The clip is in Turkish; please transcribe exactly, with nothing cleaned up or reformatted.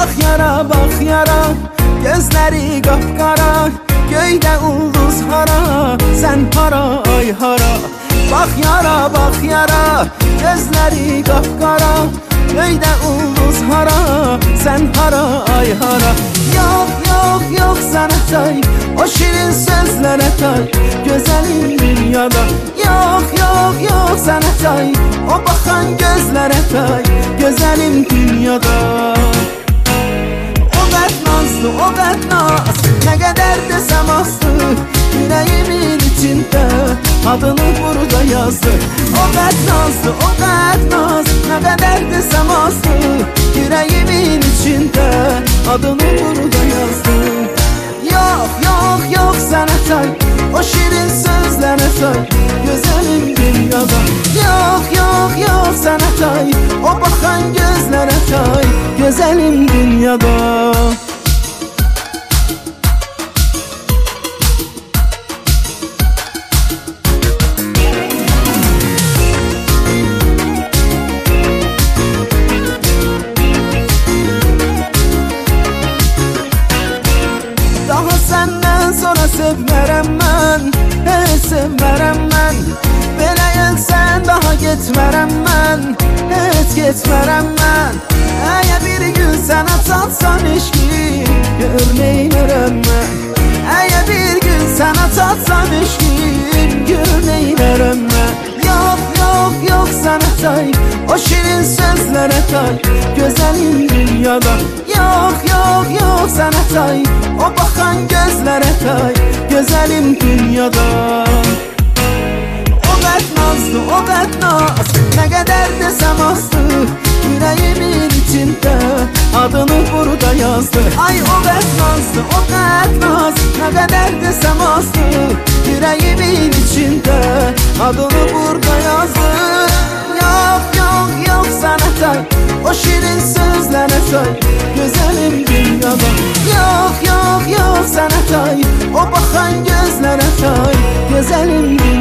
Bak yara bak yara, gözleri kapkara, göyde ulduz hara, sen hara ay hara. Bak yara bak yara, gözleri kapkara, göyde ulduz hara, sen hara ay hara. Yok yok yok sana tay, o şirin sözlere tay, güzelim dünyada. Yok yok yok sana tay, o bakan gözlere tay, güzelim dünyada. O qət nazlı, o qət naz, nə qədər desəm azdı, yüreğimin içində adını burada yazdı. O qət nazlı, o qət naz, nə qədər desəm azdı, yüreğimin içində adını burada yazdı. Yok yok yok sana tay, o şirin sözlere tay, güzelim dünyada. Yok yok yok sana tay, o bakan gözlere tay, güzelim dünyada. Daha senden sonra sevmərəm mən, heç sevmərəm mən. Belə gəlsən daha getmərəm mən, heç getmərəm mən. Əgər bir gün sənə çatsam eşqim, gör neynərəm mən. Əgər bir gün sənə çatsam eşqim, gör neynərəm mən. Yok yok yok sana tay, o şirin sözlere tay, güzelim dünyada. Yok yok yok sana tay, o bakan gözlere tay, güzelim dünyada. O qət nazlı, o qət naz, nə qədər desəm azdı, yüreğimin içində adını burada yazdı. Ay o qət nazlı, o qət naz, nə qədər desəm azdı, yüreğimin içində adını burada yazdı. Yok yok yok sana tay, o şirin sözlere tay, güzelim dünyada. Yok yok yok sana tay, o bakan gözlere tay, güzelim dünyada.